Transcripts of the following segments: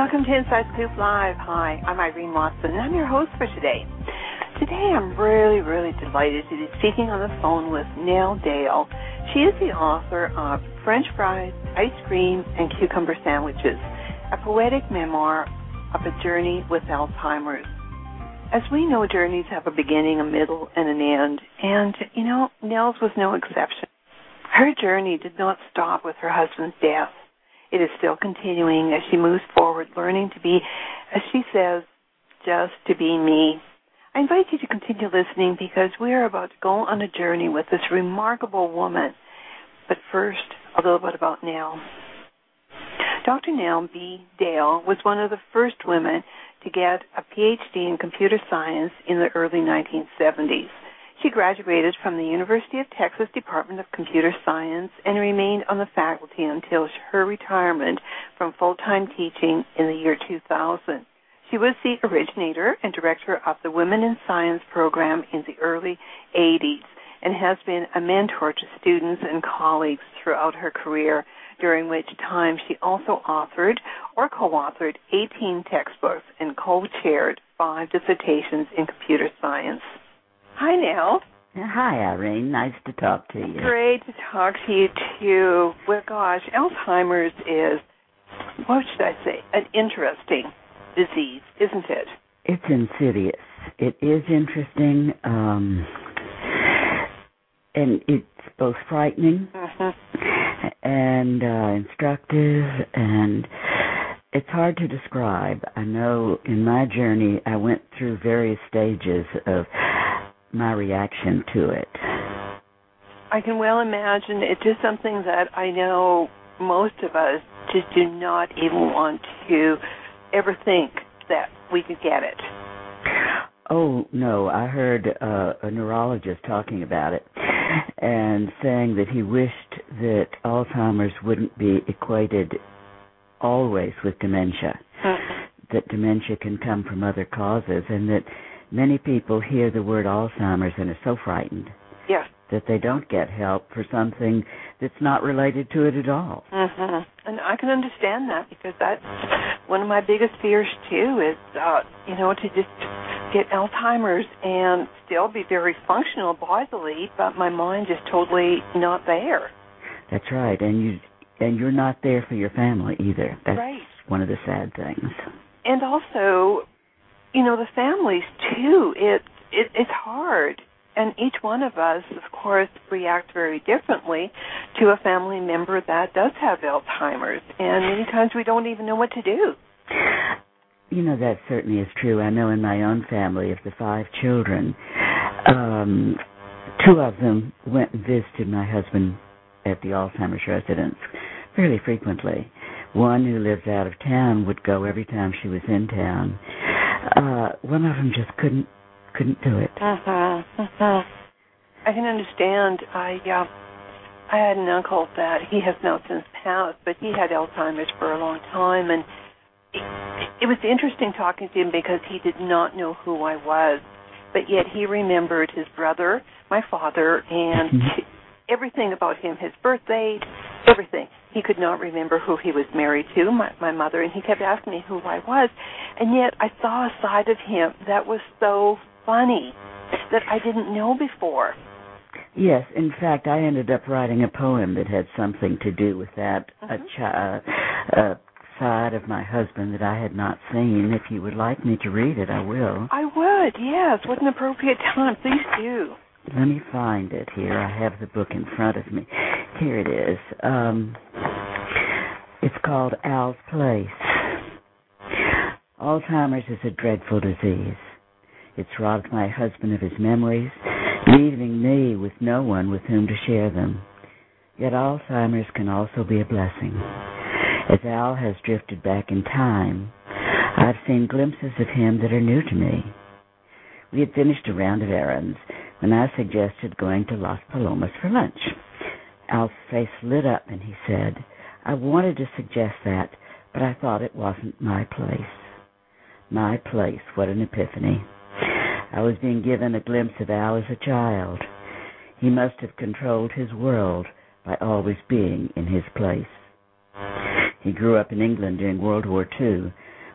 Welcome to Inside Scoop Live. Hi, I'm Irene Watson, and I'm your host for today. Today I'm really delighted to be speaking on the phone with Nell Dale. She is the author of French Fries, Ice Cream, and Cucumber Sandwiches, a poetic memoir of a journey with Alzheimer's. As we know, journeys have a beginning, a middle, and an end, and, Nell's was no exception. Her journey did not stop with her husband's death. It is still continuing as she moves forward, learning to be, as she says, just to be me. I invite you to continue listening because we are about to go on a journey with this remarkable woman. But first, a little bit about Nell. Dr. Nell B. Dale was one of the first women to get a PhD in computer science in the early 1970s. She graduated from the University of Texas Department of Computer Science and remained on the faculty until her retirement from full-time teaching in the year 2000. She was the originator and director of the Women in Science program in the early 80s and has been a mentor to students and colleagues throughout her career, during which time she also authored or co-authored 18 textbooks and co-chaired 5 dissertations in computer science. Hi, Nell. Hi, Irene. Nice to talk to you. Great to talk to you, too. Well, gosh, Alzheimer's is, what should I say, an interesting disease, isn't it? It's insidious. It is interesting, and it's both frightening and instructive, and it's hard to describe. I know in my journey I went through various stages of my reaction to it. I can well imagine. It's just something that I know most of us just do not even want to ever think that we could get it. Oh, no. I heard a neurologist talking about it and saying that he wished that Alzheimer's wouldn't be equated always with dementia, that dementia can come from other causes, and that many people hear the word Alzheimer's and are so frightened that they don't get help for something that's not related to it at all. And I can understand that because that's one of my biggest fears, too, is, to just get Alzheimer's and still be very functional bodily, but my mind is totally not there. That's right, and you're not there for your family either. That's right. One of the sad things. And also, the families, too, it's hard. And each one of us, of course, react very differently to a family member that does have Alzheimer's. And many times we don't even know what to do. That certainly is true. I know in my own family, of the 5 children, 2 of them went and visited my husband at the Alzheimer's residence fairly frequently. One who lives out of town would go every time she was in town. One of them just couldn't do it. I can understand. I had an uncle that he has now since passed, but he had Alzheimer's for a long time, and it was interesting talking to him because he did not know who I was, but yet he remembered his brother, my father, and everything about him, his birthday, everything. He could not remember who he was married to, my mother, and he kept asking me who I was. And yet I saw a side of him that was so funny that I didn't know before. Yes, in fact, I ended up writing a poem that had something to do with that, a side of my husband that I had not seen. If you would like me to read it, I will. I would, yes. What an appropriate time. Please do. Let me find it here. I have the book in front of me. Here it is. It's called Al's Place. Alzheimer's is a dreadful disease. It's robbed my husband of his memories, leaving me with no one with whom to share them. Yet Alzheimer's can also be a blessing. As Al has drifted back in time, I've seen glimpses of him that are new to me. We had finished a round of errands when I suggested going to Las Palomas for lunch. Al's face lit up and he said, "I wanted to suggest that, but I thought it wasn't my place." My place, what an epiphany. I was being given a glimpse of Al as a child. He must have controlled his world by always being in his place. He grew up in England during World War II,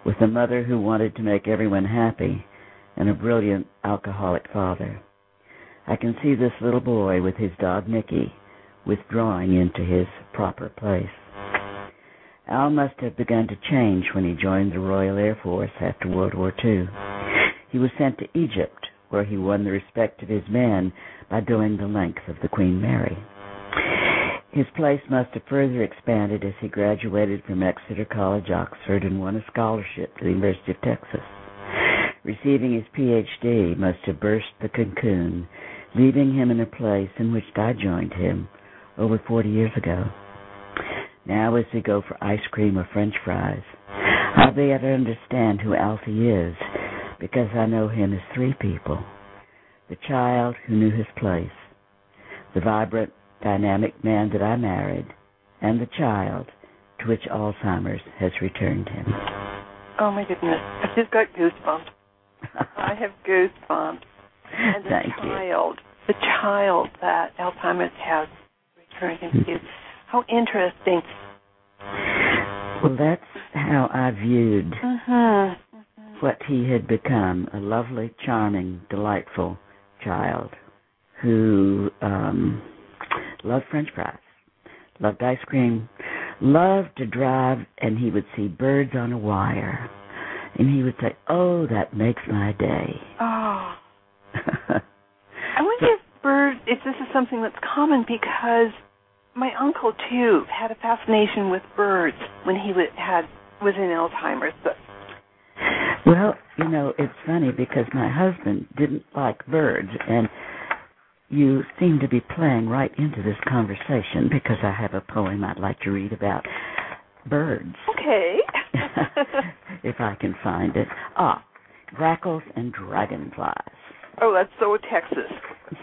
with a mother who wanted to make everyone happy and a brilliant alcoholic father. I can see this little boy with his dog Mickey withdrawing into his proper place. Al must have begun to change when he joined the Royal Air Force after World War II. He was sent to Egypt, where he won the respect of his men by doing the length of the Queen Mary. His place must have further expanded as he graduated from Exeter College, Oxford, and won a scholarship to the University of Texas. Receiving his Ph.D. must have burst the cocoon, leaving him in a place in which I joined him over 40 years ago. Now as we go for ice cream or French fries, I'll be able to understand who Alfie is, because I know him as three people: the child who knew his place, the vibrant, dynamic man that I married, and the child to which Alzheimer's has returned him. Oh, my goodness. I've just got goosebumps. I have goosebumps. And the child that Alzheimer's has returned him to. How interesting. Well, that's how I viewed what he had become, a lovely, charming, delightful child who loved French fries, loved ice cream, loved to drive, and he would see birds on a wire. And he would say, "Oh, that makes my day." Oh. I wonder if this is something that's common, because my uncle, too, had a fascination with birds when he was in Alzheimer's. Well, it's funny because my husband didn't like birds, and you seem to be playing right into this conversation because I have a poem I'd like to read about birds. Okay. If I can find it. Grackles and dragonflies. Oh, that's so Texas.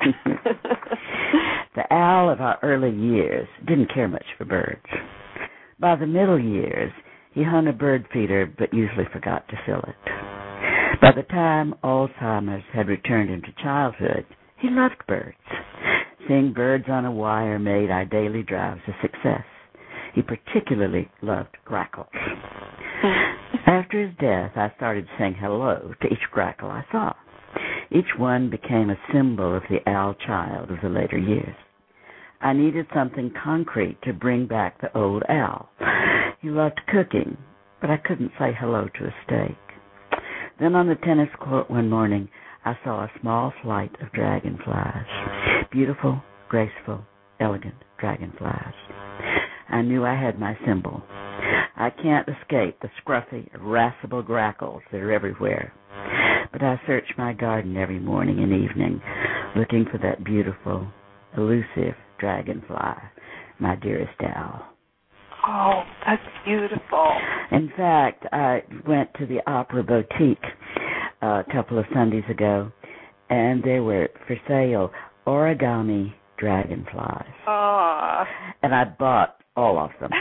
The owl of our early years didn't care much for birds. By the middle years, he hung a bird feeder but usually forgot to fill it. By the time Alzheimer's had returned him to childhood, he loved birds. Seeing birds on a wire made our daily drives a success. He particularly loved grackles. After his death, I started saying hello to each grackle I saw. Each one became a symbol of the owl child of the later years. I needed something concrete to bring back the old owl. He loved cooking, but I couldn't say hello to a steak. Then on the tennis court one morning, I saw a small flight of dragonflies. Beautiful, graceful, elegant dragonflies. I knew I had my symbol. I can't escape the scruffy, irascible grackles that are everywhere. But I search my garden every morning and evening, looking for that beautiful, elusive dragonfly, my dearest owl. Oh, that's beautiful. In fact, I went to the Opera Boutique a couple of Sundays ago, and there were for sale origami dragonflies. And I bought all of them.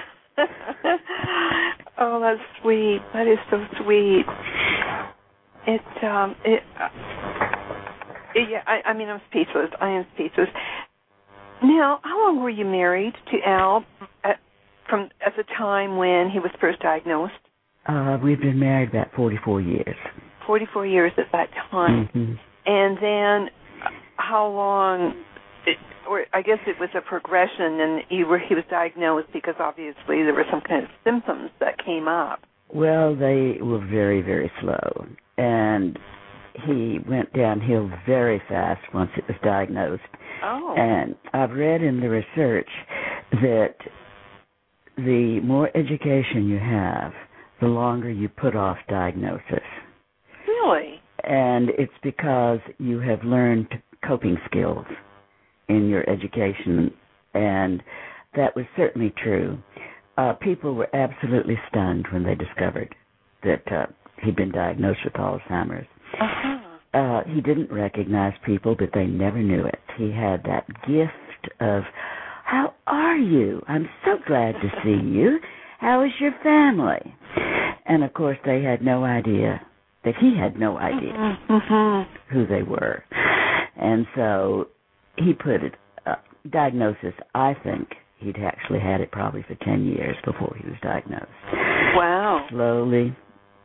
Oh, that's sweet. That is so sweet. I'm speechless. I am speechless. Now, how long were you married to Al at the time when he was first diagnosed? We've been married about 44 years. 44 years at that time. Mm-hmm. And then how long, I guess it was a progression, and he was diagnosed because obviously there were some kind of symptoms that came up. Well, they were very, very slow. And he went downhill very fast once it was diagnosed. Oh. And I've read in the research that the more education you have, the longer you put off diagnosis. Really? And it's because you have learned coping skills in your education, and that was certainly true. People were absolutely stunned when they discovered that he'd been diagnosed with Alzheimer's. He didn't recognize people, but they never knew it. He had that gift of, "How are you? I'm so glad to see you. How is your family?" And, of course, they had no idea that he had no idea who they were. And so he put it, diagnosis, I think he'd actually had it probably for 10 years before he was diagnosed. Wow. Slowly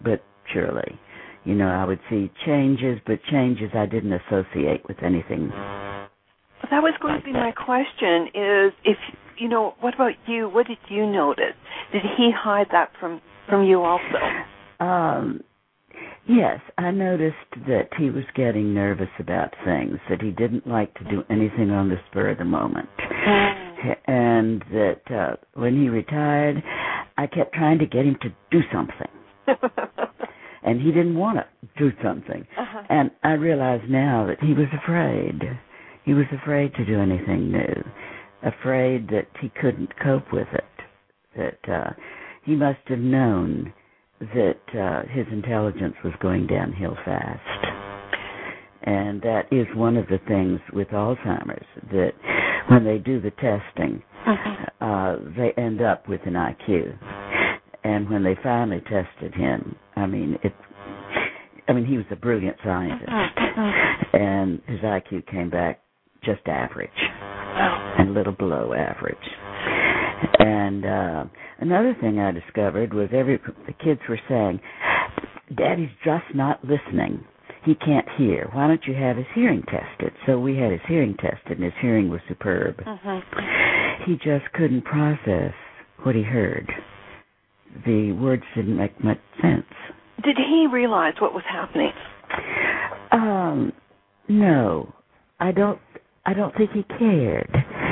but surely. You know, I would see changes, but changes I didn't associate with anything. Well, that was going to be my question, is if, you know, what about you? What did you notice? Did he hide that from you also? Yes, I noticed that he was getting nervous about things, that he didn't like to do anything on the spur of the moment. And that when he retired, I kept trying to get him to do something. And he didn't want to do something. And I realize now that he was afraid. He was afraid to do anything new, afraid that he couldn't cope with it, that he must have known that his intelligence was going downhill fast. And that is one of the things with Alzheimer's, that when they do the testing, they end up with an IQ. And when they finally tested him, I mean, he was a brilliant scientist, and his IQ came back just average, and a little below average. And another thing I discovered was the kids were saying, "Daddy's just not listening. He can't hear. Why don't you have his hearing tested?" So we had his hearing tested, and his hearing was superb. He just couldn't process what he heard. The words didn't make much sense. Did he realize what was happening? No, I don't think he cared.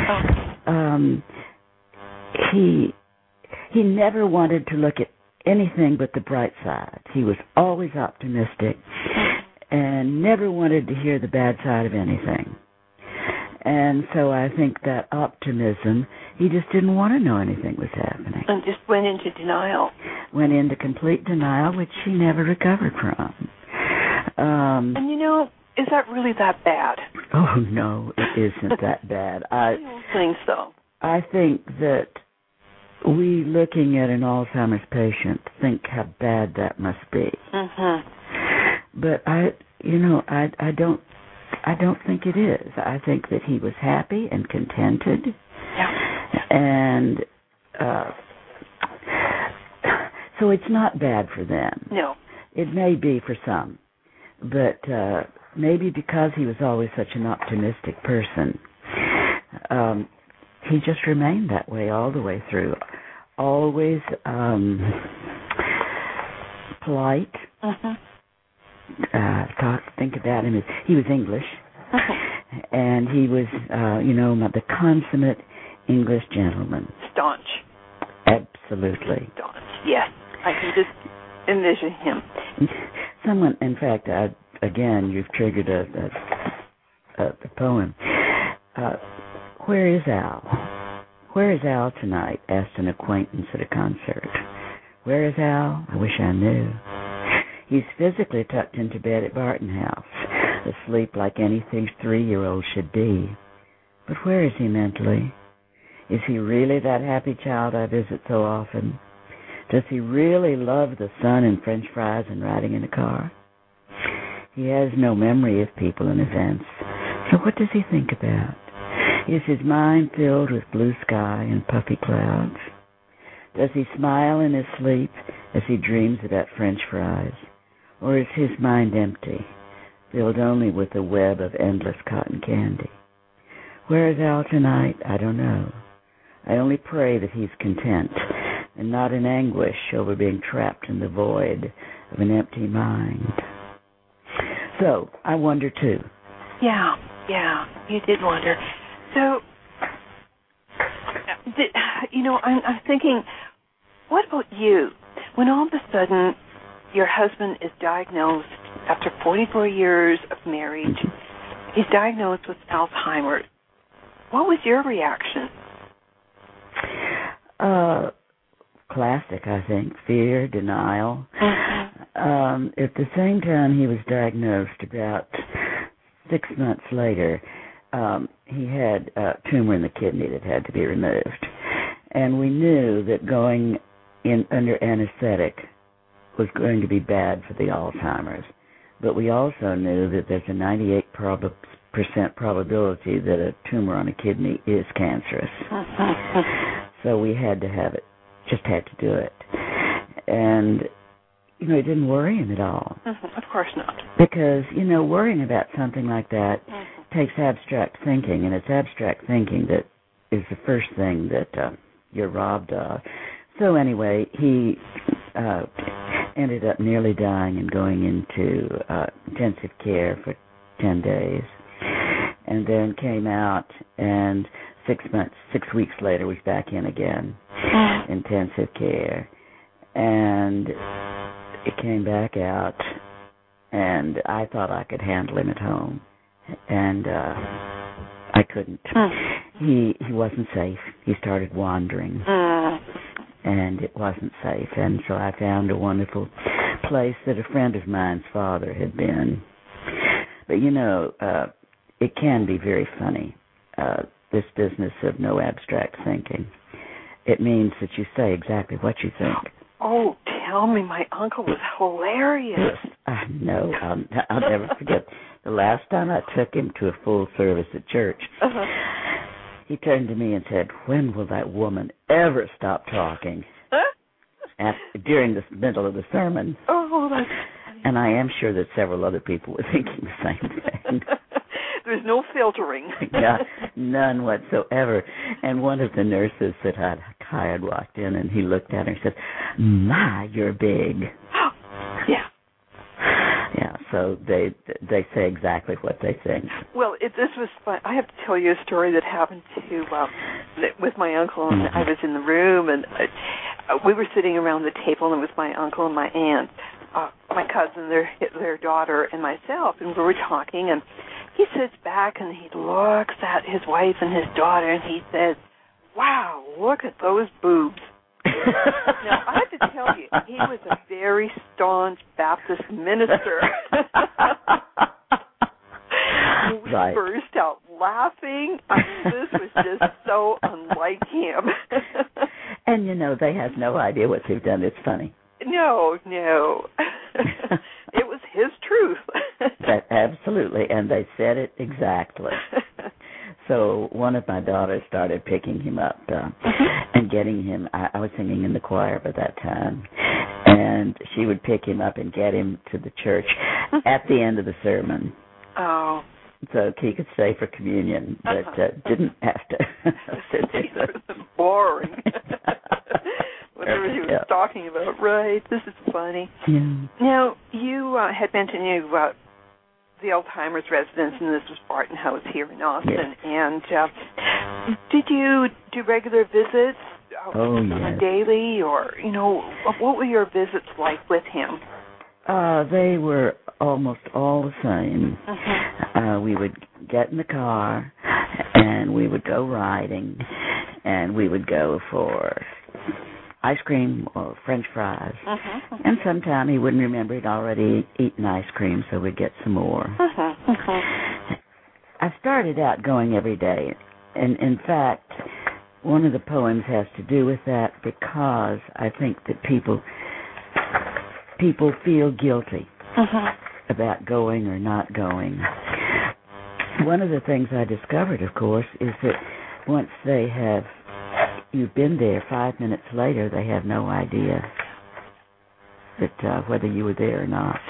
He never wanted to look at anything but the bright side. He was always optimistic and never wanted to hear the bad side of anything. And so I think that optimism, he just didn't want to know anything was happening. And just went into denial. Went into complete denial, which he never recovered from. And you know, is that really that bad? Oh, no, it isn't that bad. I don't think so. I think that we, looking at an Alzheimer's patient, think how bad that must be. But I don't think it is. I think that he was happy and contented. And so it's not bad for them. No. It may be for some. But maybe because he was always such an optimistic person, he just remained that way all the way through. Always polite. Think about him as he was English, and he was, the consummate English gentleman. Staunch. Absolutely. Staunch. Yes, I can just envision him. Someone, in fact, again, you've triggered a poem. Where is Al? Where is Al tonight? Asked an acquaintance at a concert. Where is Al? I wish I knew. He's physically tucked into bed at Barton House, asleep like anything 3-year-old should be. But where is he mentally? Is he really that happy child I visit so often? Does he really love the sun and French fries and riding in a car? He has no memory of people and events. So what does he think about? Is his mind filled with blue sky and puffy clouds? Does he smile in his sleep as he dreams about French fries? Or is his mind empty, filled only with a web of endless cotton candy? Where is Al tonight? I don't know. I only pray that he's content and not in anguish over being trapped in the void of an empty mind. So, I wonder too. Yeah, you did wonder. So, I'm thinking, what about you? When all of a sudden your husband is diagnosed after 44 years of marriage, he's diagnosed with Alzheimer's. What was your reaction? Classic, I think. Fear, denial. At the same time he was diagnosed, about 6 months later, he had a tumor in the kidney that had to be removed. And we knew that going in under anesthetic was going to be bad for the Alzheimer's. But we also knew that there's a 98% probability that a tumor on a kidney is cancerous. So we had to have it, just had to do it. And it didn't worry him at all. Mm-hmm. Of course not. Because, worrying about something like that takes abstract thinking, and it's abstract thinking that is the first thing that you're robbed of. So anyway, he ended up nearly dying and going into intensive care for 10 days, and then came out, and 6 weeks later was back in again, intensive care, and it came back out, and I thought I could handle him at home, and I couldn't. He wasn't safe. He started wandering, and it wasn't safe, and so I found a wonderful place that a friend of mine's father had been. But, it can be very funny, this business of no abstract thinking. It means that you say exactly what you think. Oh, tell me, my uncle was hilarious. I know. I'll never forget. The last time I took him to a full service at church, he turned to me and said, "When will that woman ever stop talking?" During the middle of the sermon. Oh, that's funny. And I am sure that several other people were thinking the same thing. There's no filtering. Yeah, none whatsoever. And one of the nurses that I'd hired walked in, and he looked at her and said, "My, you're big." Yeah. Yeah, so they say exactly what they think. Well, this was fun. I have to tell you a story that happened to with my uncle, and I was in the room, and we were sitting around the table, and it was my uncle and my aunt, my cousin, their daughter, and myself, and we were talking, and he sits back and he looks at his wife and his daughter, and he says, "Wow, look at those boobs." Now, I have to tell you, he was a very staunch Baptist minister. We burst out laughing. This was just so unlike him. And, they have no idea what they've done. It's funny. No. It was his truth. Absolutely, and they said it exactly. So one of my daughters started picking him up and getting him. I was singing in the choir by that time, and she would pick him up and get him to the church at the end of the sermon. Oh. So he could stay for communion, but didn't have to sit there. It was boring. Whatever he was talking about. Right. This is funny. Yeah. Now, you had mentioned the Alzheimer's residence, and this was Barton House here in Austin. Yes. And did you do regular visits on a daily, or, what were your visits like with him? They were almost all the same. We would get in the car, and we would go riding, and we would go for ice cream or French fries. And sometime he wouldn't remember he'd already eaten ice cream, so we'd get some more. I started out going every day, and in fact, one of the poems has to do with that, because I think that people feel guilty about going or not going. One of the things I discovered, of course, is that once you've been there 5 minutes later, they have no idea that whether you were there or not.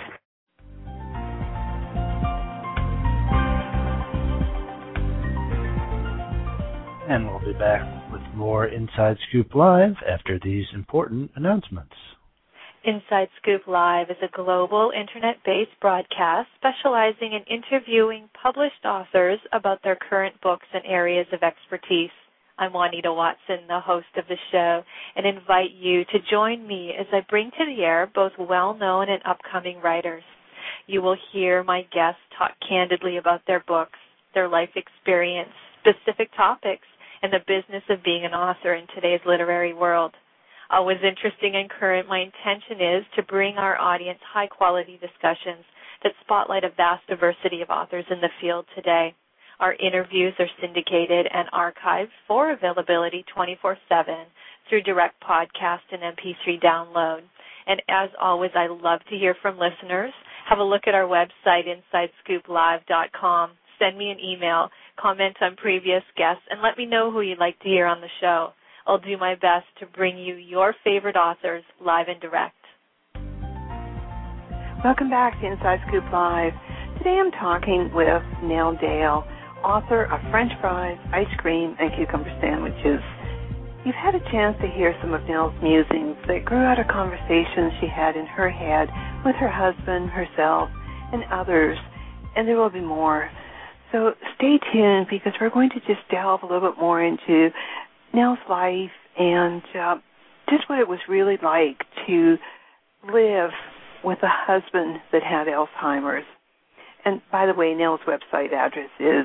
And we'll be back with more Inside Scoop Live after these important announcements. Inside Scoop Live is a global internet-based broadcast specializing in interviewing published authors about their current books and areas of expertise. I'm Juanita Watson, the host of the show, and invite you to join me as I bring to the air both well-known and upcoming writers. You will hear my guests talk candidly about their books, their life experience, specific topics, and the business of being an author in today's literary world. Always interesting and current, my intention is to bring our audience high-quality discussions that spotlight a vast diversity of authors in the field today. Our interviews are syndicated and archived for availability 24/7 through direct podcast and MP3 download. And as always, I love to hear from listeners. Have a look at our website, InsideScoopLive.com. Send me an email, comment on previous guests, and let me know who you'd like to hear on the show. I'll do my best to bring you your favorite authors live and direct. Welcome back to Inside Scoop Live. Today I'm talking with Nell Dale, author of French Fries, Ice Cream, and Cucumber Sandwiches. You've had a chance to hear some of Nell's musings that grew out of conversations she had in her head with her husband, herself, and others, and there will be more. So stay tuned because we're going to just delve a little bit more into Nell's life and just what it was really like to live with a husband that had Alzheimer's. And by the way, Nell's website address is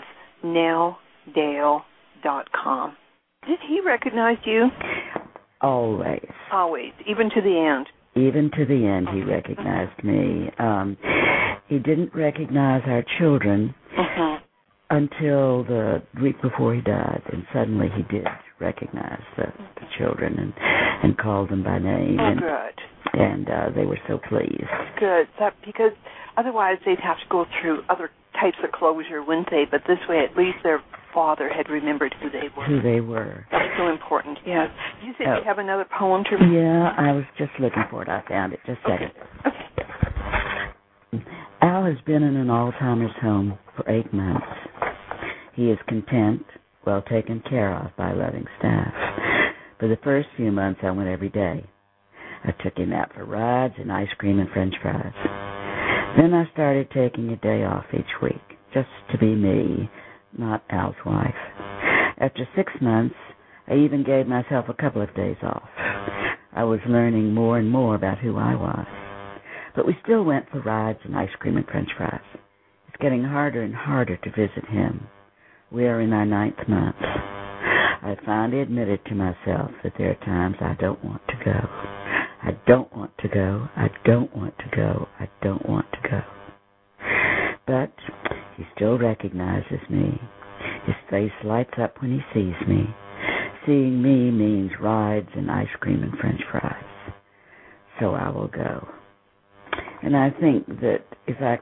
nelldale.com. Did he recognize you? Always. Always, even to the end? Even to the end, he recognized me. He didn't recognize our children until the week before he died, and suddenly he did recognize the children and called them by name. Oh, good. And they were so pleased. Good, because otherwise they'd have to go through other types of closure, wouldn't they? But this way, at least their father had remembered who they were. Who they were. That's so important, yes. You said you have another poem to read? Yeah, I was just looking for it. I found it. Just a second. Okay. Al has been in an Alzheimer's home for 8 months. He is content, well taken care of by loving staff. For the first few months, I went every day. I took him out for rides and ice cream and French fries. Then I started taking a day off each week, just to be me, not Al's wife. After 6 months, I even gave myself a couple of days off. I was learning more and more about who I was. But we still went for rides and ice cream and French fries. It's getting harder and harder to visit him. We are in our 9th month. I finally admitted to myself that there are times I don't want to go. I don't want to go. I don't want to go. I don't want to go. But he still recognizes me. His face lights up when he sees me. Seeing me means rides and ice cream and French fries. So I will go. And I think that if I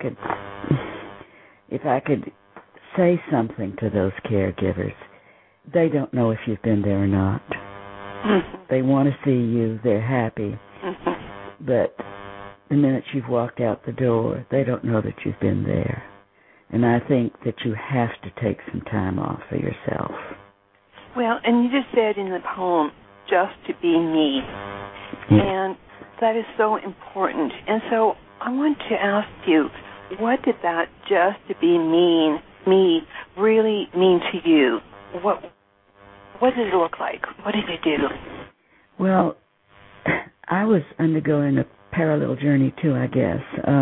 could say something to those caregivers, they don't know if you've been there or not. They want to see you. They're happy. But the minute you've walked out the door, they don't know that you've been there. And I think that you have to take some time off for yourself. Well, and you just said in the poem, just to be me. Yeah. And that is so important. And so I want to ask you, what did that just to be me really mean to you? What did it look like? What did you do? Well, I was undergoing a parallel journey too, I guess.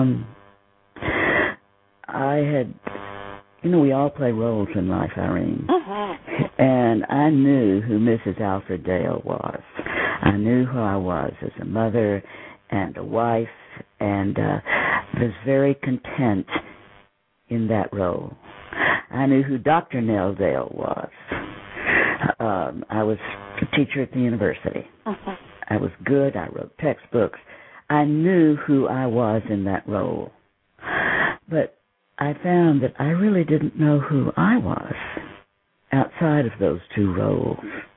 I had, we all play roles in life, Irene. And I knew who Mrs. Alfred Dale was. I knew who I was as a mother and a wife, and was very content in that role. I knew who Dr. Nell Dale was. I was a teacher at the university. I was good. I wrote textbooks. I knew who I was in that role. But I found that I really didn't know who I was outside of those 2 roles.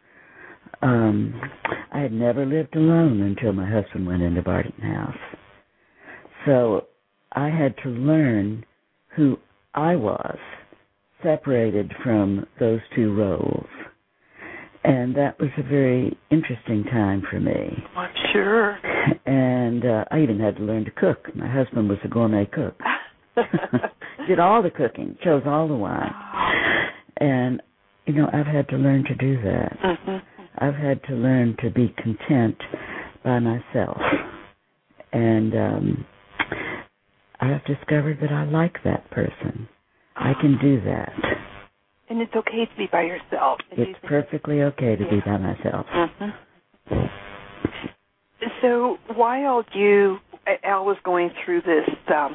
I had never lived alone until my husband went into Barton House. So I had to learn who I was, separated from those 2 roles. And that was a very interesting time for me. I'm sure. And I even had to learn to cook. My husband was a gourmet cook. Did all the cooking, chose all the wine. And, I've had to learn to do that. I've had to learn to be content by myself. And I've discovered that I like that person. I can do that. And it's okay to be by yourself. It's perfectly okay to be by myself. So while Al was going through this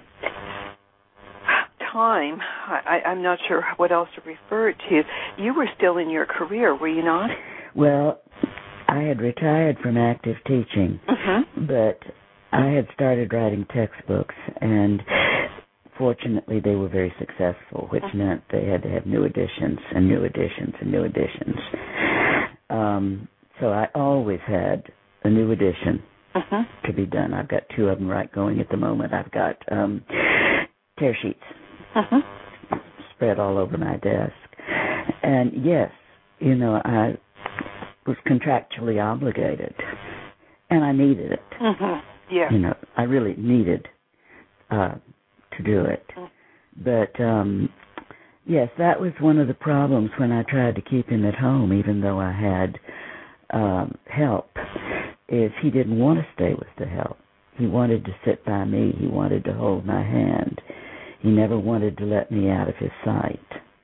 time, I'm not sure what else to refer it to, you were still in your career, were you not? Well, I had retired from active teaching, but I had started writing textbooks, and fortunately they were very successful, which meant they had to have new editions and new editions and new editions. So I always had a new edition to be done. I've got 2 of them going at the moment. I've got tear sheets spread all over my desk. And yes, I was contractually obligated, and I needed it. Yeah. I really needed to do it. But, yes, that was one of the problems when I tried to keep him at home, even though I had help, is he didn't want to stay with the help. He wanted to sit by me. He wanted to hold my hand. He never wanted to let me out of his sight.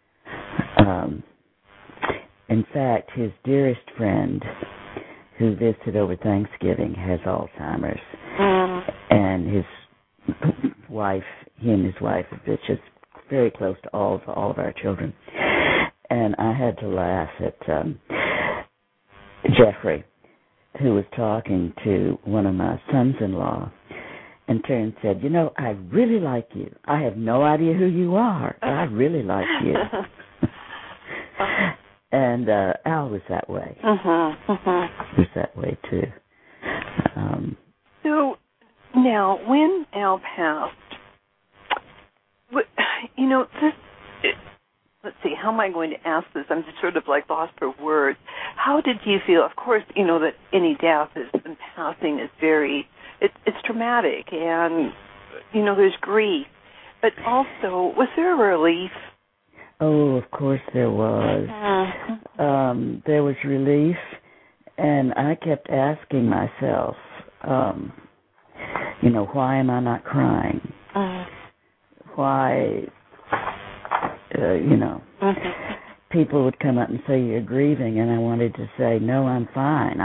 In fact, his dearest friend, who visited over Thanksgiving, has Alzheimer's. And his wife, he and his wife are just very close to all of our children. And I had to laugh at Jeffrey, who was talking to one of my sons-in-law, and turned and said, I really like you. I have no idea who you are, but I really like you. And Al was that way. He was that way, too. So now, when Al passed, let's see, how am I going to ask this? I'm just sort of lost for words. How did you feel? Of course, that any death and passing is it's traumatic, and, there's grief. But also, was there a relief? Oh, of course there was. There was relief, and I kept asking myself, why am I not crying? Why, people would come up and say, you're grieving, and I wanted to say, no, I'm fine.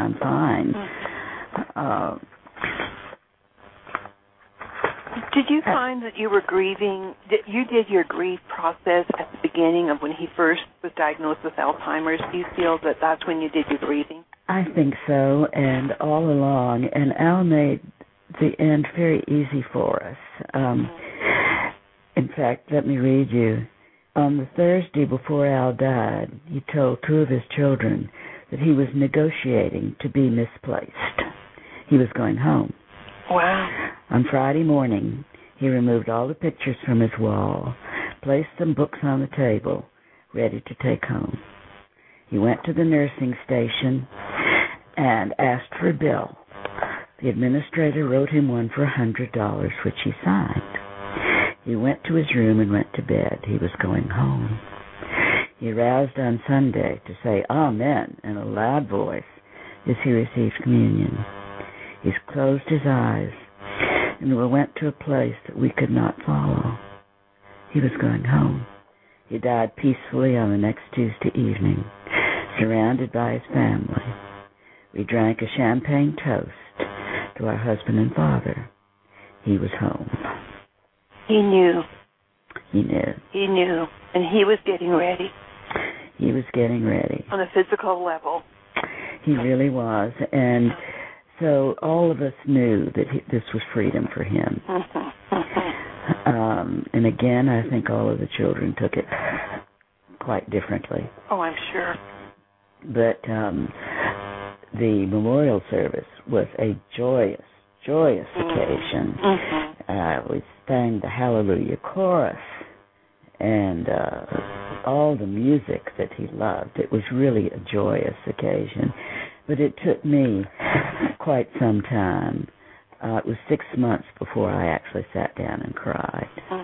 Did you find that you were grieving, that you did your grief process at the beginning of when he first was diagnosed with Alzheimer's? Do you feel that that's when you did your grieving? I think so, and all along, and Al made the end very easy for us. In fact, let me read you. On the Thursday before Al died, he told 2 of his children that he was negotiating to be misplaced. He was going home. Wow. On Friday morning, he removed all the pictures from his wall, placed some books on the table, ready to take home. He went to the nursing station and asked for a bill. The administrator wrote him one for $100, which he signed. He went to his room and went to bed. He was going home. He roused on Sunday to say Amen in a loud voice as he received communion. He closed his eyes and we went to a place that we could not follow. He was going home. He died peacefully on the next Tuesday evening, surrounded by his family. We drank a champagne toast to our husband and father. He was home. He knew. He knew. He knew. And he was getting ready. He was getting ready. On a physical level. He really was. And so all of us knew that this was freedom for him. And again, I think all of the children took it quite differently. Oh, I'm sure. But the memorial service was a joyous occasion. We sang the Hallelujah chorus and all the music that he loved. It was really a joyous occasion. But it took me quite some time. It was 6 months before I actually sat down and cried.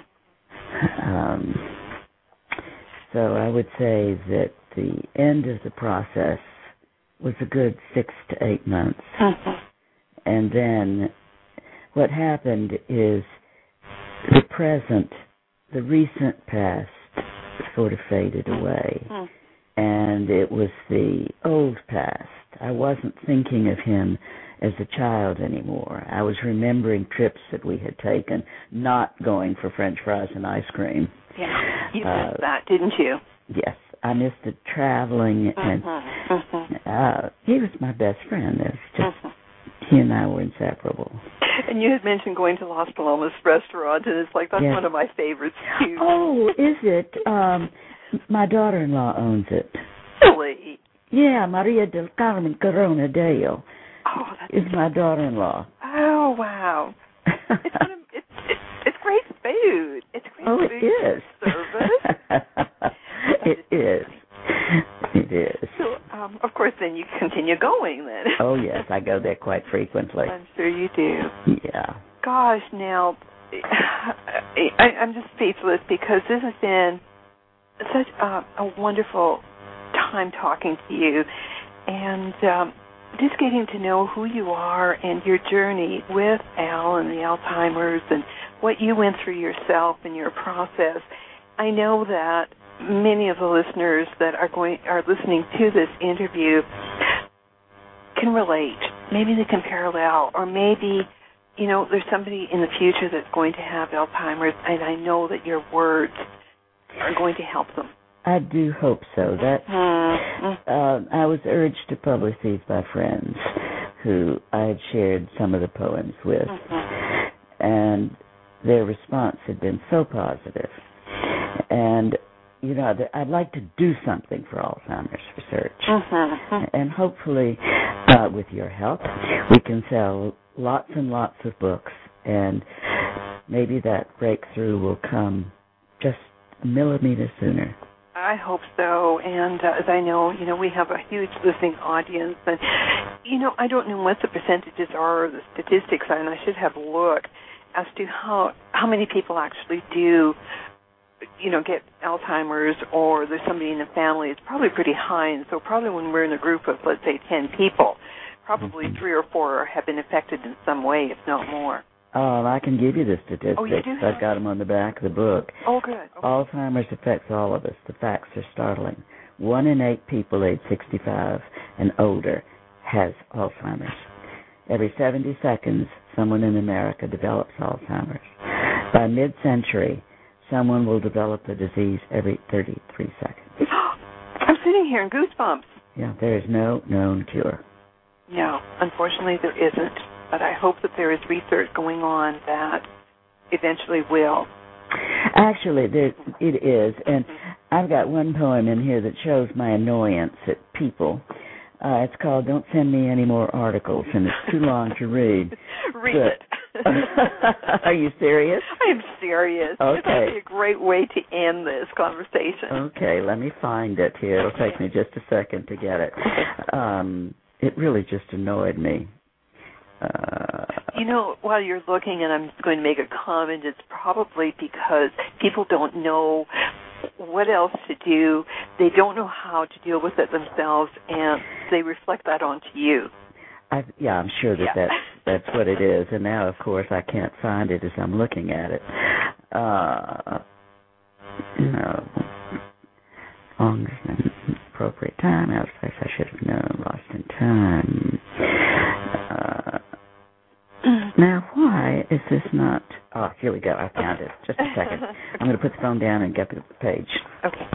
So I would say that the end of the process was a good 6 to 8 months. And then what happened is the present, the recent past sort of faded away. And it was the old past. I wasn't thinking of him as a child anymore. I was remembering trips that we had taken, not going for French fries and ice cream. Yeah, you missed that, didn't you? Yes, I missed the traveling, and he was my best friend. It was just he and I were inseparable. And you had mentioned going to Las Palomas restaurant, and it's like that's one of my favorites too. Oh, is it? My daughter-in-law owns it. Really? Yeah, Maria del Carmen Corona Dale. is my daughter-in-law. Oh, wow. It's great food. It's great food. It is. Service. It is. It is. So, of course, then you continue going then. Oh, yes, I go there quite frequently. I'm sure you do. Yeah. Gosh, now, I'm just speechless because this has been such a wonderful time talking to you and just getting to know who you are and your journey with Al and the Alzheimer's and what you went through yourself and your process. I know that many of the listeners that are listening to this interview can relate. Maybe they can parallel, or maybe, there's somebody in the future that's going to have Alzheimer's, and I know that your words are going to help them. I do hope so. I was urged to publish these by friends who I had shared some of the poems with, and their response had been so positive. And I'd like to do something for Alzheimer's research. And hopefully, with your help, we can sell lots and lots of books, and maybe that breakthrough will come just a millimeter sooner. I hope so. And as I know, we have a huge listening audience. And, I don't know what the percentages are or the statistics are, and I should have looked as to how many people actually do get Alzheimer's, or there's somebody in the family. It's probably pretty high, and so probably when we're in a group of, let's say, 10 people, probably 3 or 4 have been affected in some way, if not more. I can give you the statistics. Oh, you do? I've got them on the back of the book. Oh, good. Okay. Alzheimer's affects all of us. The facts are startling. 1 in 8 people aged 65 and older has Alzheimer's. Every 70 seconds, someone in America develops Alzheimer's. By mid-century, someone will develop the disease every 33 seconds. I'm sitting here in goosebumps. Yeah, there is no known cure. No, unfortunately there isn't. But I hope that there is research going on that eventually will. Actually, it is. And I've got one poem in here that shows my annoyance at people. It's called Don't Send Me Any More Articles, and it's too long to read. Read it. Are you serious? I'm serious. Okay. That would be a great way to end this conversation. Okay, let me find it here. It'll take me just a second to get it. It really just annoyed me. While you're looking, and I'm just going to make a comment, it's probably because people don't know what else to do. They don't know how to deal with it themselves, and they reflect that onto you. I'm sure that's what it is. And now, of course, I can't find it as I'm looking at it. Long and appropriate time. Out of place I should have known. Lost in time. Now, why is this not... Oh, here we go. I found it. Just a second. I'm going to put the phone down and get the page. Okay.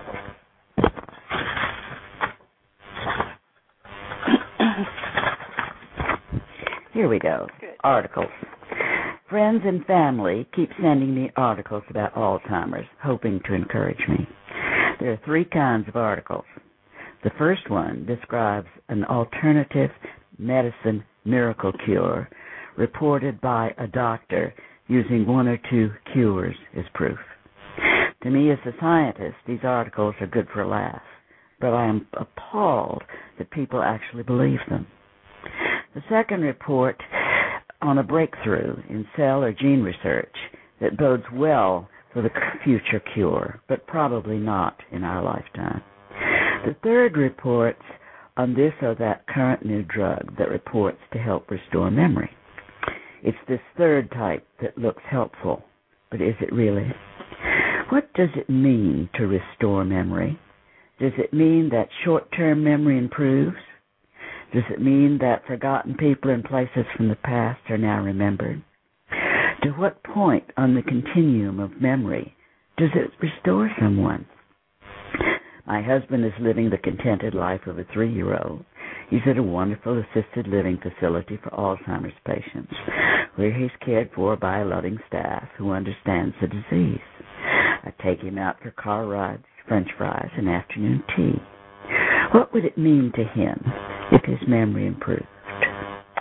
Here we go. Good. Articles. Friends and family keep sending me articles about Alzheimer's, hoping to encourage me. There are 3 kinds of articles. The first one describes an alternative medicine miracle cure reported by a doctor using 1 or 2 cures as proof. To me, as a scientist, these articles are good for a laugh, but I am appalled that people actually believe them. The second report on a breakthrough in cell or gene research that bodes well for the future cure, but probably not in our lifetime. The third reports on this or that current new drug that reports to help restore memory. It's this third type that looks helpful, but is it really? What does it mean to restore memory? Does it mean that short-term memory improves? Does it mean that forgotten people and places from the past are now remembered? To what point on the continuum of memory does it restore someone? My husband is living the contented life of a 3-year-old. He's at a wonderful assisted living facility for Alzheimer's patients, where he's cared for by a loving staff who understands the disease. I take him out for car rides, French fries, and afternoon tea. What would it mean to him if his memory improved?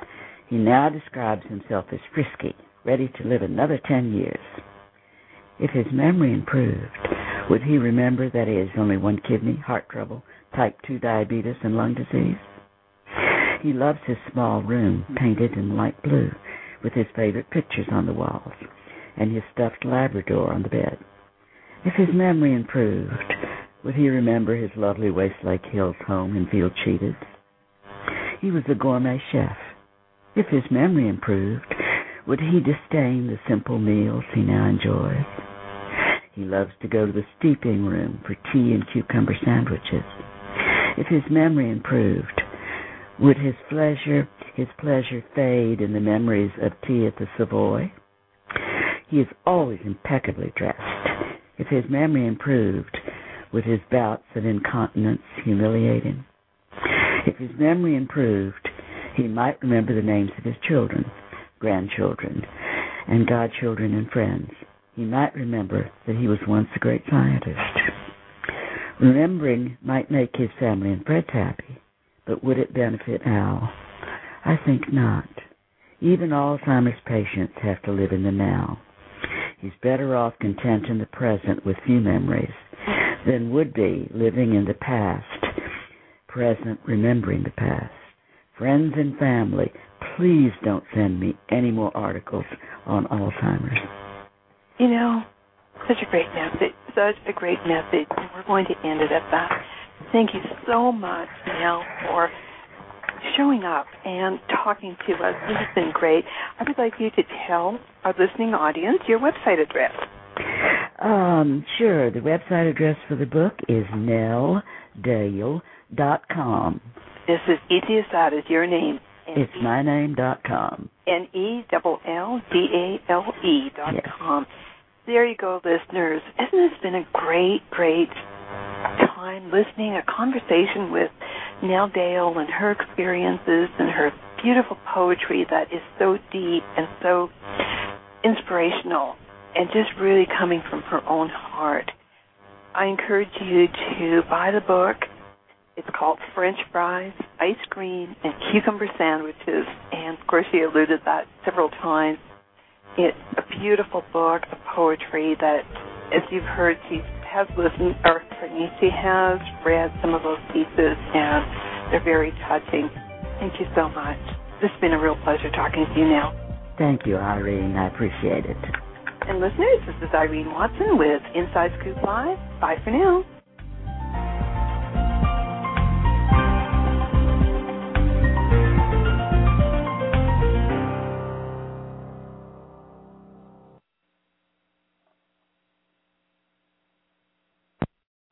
He now describes himself as frisky, ready to live another 10 years. If his memory improved, would he remember that he has only one kidney, heart trouble, type 2 diabetes, and lung disease? He loves his small room, painted in light blue, with his favorite pictures on the walls, and his stuffed Labrador on the bed. If his memory improved, would he remember his lovely Westlake Hills home and feel cheated? He was a gourmet chef. If his memory improved, would he disdain the simple meals he now enjoys? He loves to go to the steeping room for tea and cucumber sandwiches. If his memory improved, would his pleasure fade in the memories of tea at the Savoy? He is always impeccably dressed. If his memory improved, would his bouts of incontinence humiliate him? If his memory improved, he might remember the names of his children, grandchildren, and godchildren and friends. He might remember that he was once a great scientist. Remembering might make his family and friends happy, but would it benefit Al? I think not. Even Alzheimer's patients have to live in the now. He's better off content in the present with few memories than would be living in the past, present remembering the past. Friends and family, please don't send me any more articles on Alzheimer's. You know, such a great message. And we're going to end it at that. Thank you so much, Nell, for showing up and talking to us. This has been great. I would like you to tell our listening audience your website address. Sure. The website address for the book is NellDale.com. This is easy as that is your name. It's my name.com. NellDale.com. Yes. There you go, listeners. Isn't this been a great, great time listening, a conversation with Nell Dale and her experiences and her beautiful poetry that is so deep and so inspirational and just really coming from her own heart. I encourage you to buy the book. It's called French Fries, Ice Cream, and Cucumber Sandwiches, and of course she alluded to that several times. It's a beautiful book of poetry that, as you've heard, she has read some of those pieces, and they're very touching. Thank you so much. It's been a real pleasure talking to you now. Thank you, Irene. I appreciate it. And listeners, this is Irene Watson with Inside Scoop Live. Bye for now.